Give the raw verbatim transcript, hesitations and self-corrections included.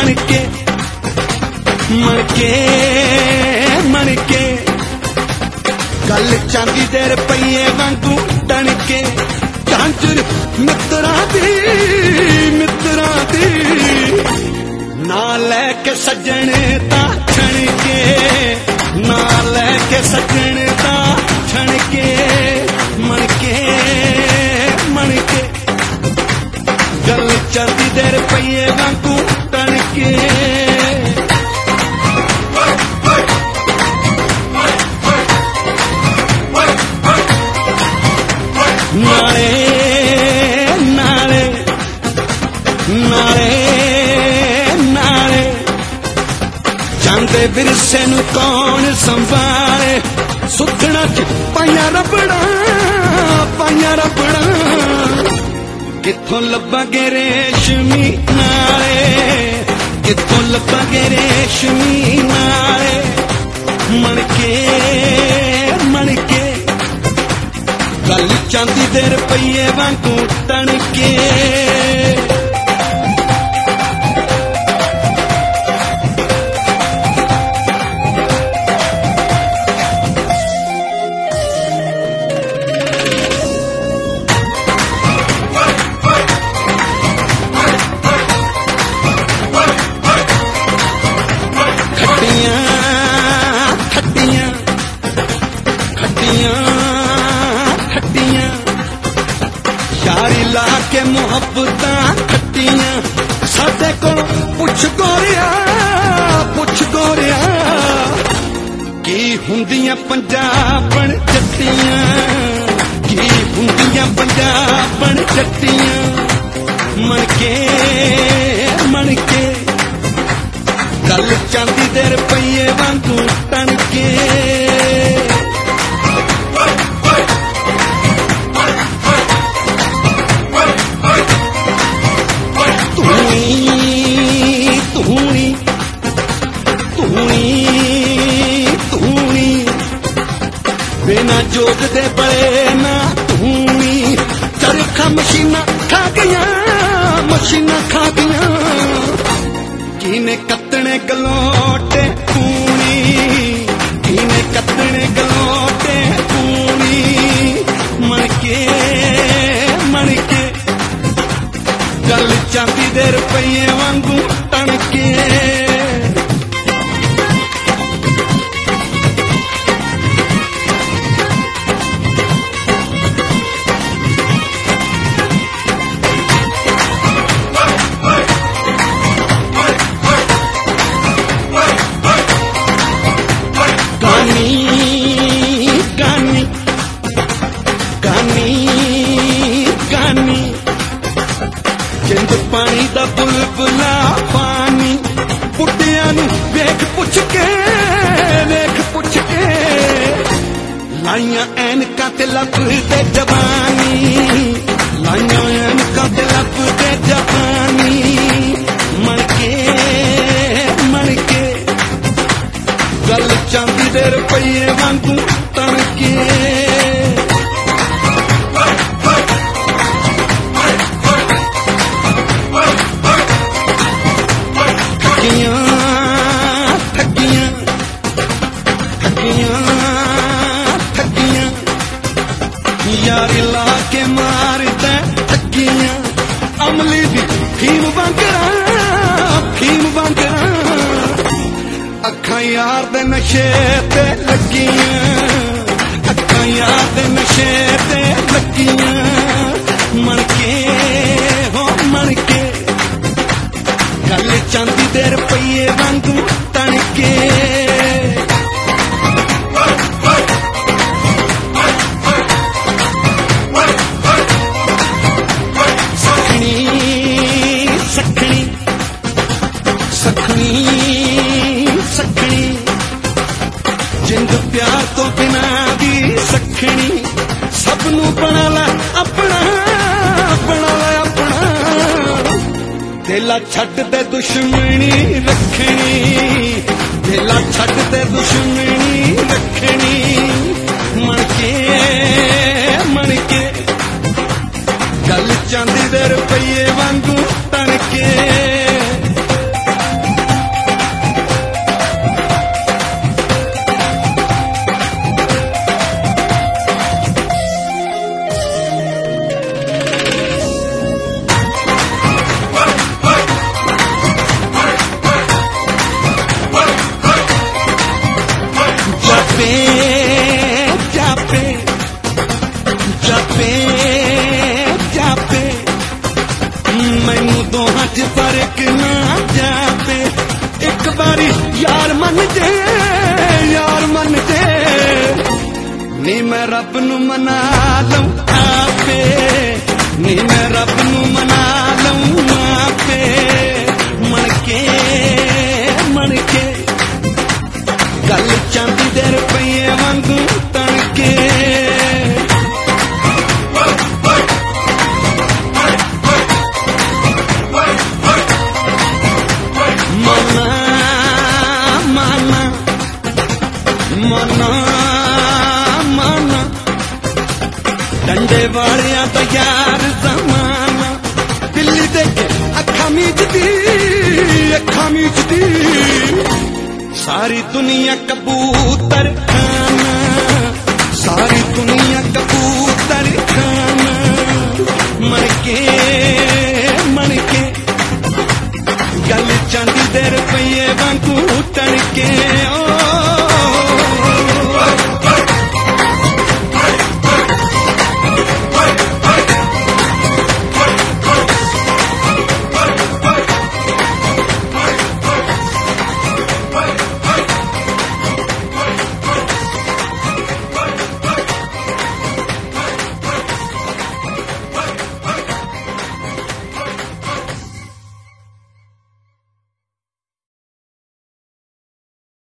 मणके मणके मणके गल चांदी दे रुपये वांगू टणके झांझर मित्रा दी मित्रा दी ना लैके सजन ता छणके ना लैके सजन ता छणके मणके मणके गल चलदी दे रुपये वांगू टणके नाले नाले नाले नाले जांदे विरसे नू कौन संभाले सुखना च पाइया रबड़ा पाइया रबड़ा कित्थों लब्बांगे रेशमी नाले कित्थों लब्बांगे रेशमी नाले मणके मणके गल चांदी दे रुपये वांगू टणके खट्टियां खट्टियां खट्टियां खट्टियां यारी ला के मुहब्बतां खट्टियां साडे कोल पुछ गोरिया पुछ गोरिया की हुंदियां पंजाबण जट्टियां की हुंदियां पंजाबण जट्टियां मणके मणके गल चांदी दे रुपये वांगू टणके बिना जोग दे बड़े ना धूनी चरखा मशीना खा गया मशीना खा गया किने कतने गलोटे खूनी किने कतने गलोटे खूनी मणके मणके गल चांदी दे रुपये वांगू टणके जिंद पानी दा बुलबुला पानी बुढ़िया नू वेख पुछ के वेख पुछ के लाइया ऐनका ते लब दे जवानी लाइया ऐनका ते लब दे जवानी मणके मणके गल चांदी दे रुपये वांगू टणके यारी ला के मारते ठगियां अमली दी फीम वांगरा फीम वांगरा अखां यार दे नशे ते लगियां अखां यार दे नशे ते लगियां मणके हो मणके गल चांदी दे रुपये वांगू टणके जिंद प्यार तो बिना दी सखनी सबनू बना ला अपना बना ला अपना दिला छड्ड ते दुश्मनी रखनी दिला छड्ड ते दुश्मनी रखनी मणके मणके गल चांदी दे रुपये वांगू टणके जापे जापे जापे जापे मैनू दोहां च फर्क ना जापे एक बारी यार मन जे यार मन जे नी मैं रब नू मना लूं आपे नी मैं रब नू मना लूं आपे मन के मन के गल चांदी दे रुपये वांगू तणके मना मना मना मना डंडे वालिया तो यार जमाना दिल्ली देखे अखा मीचदी अखा मीचदी सारी दुनिया कबूतर खाना सारी दुनिया कबूतर खाना मन के मन के गल चांदी दे रुपये वांगू तणके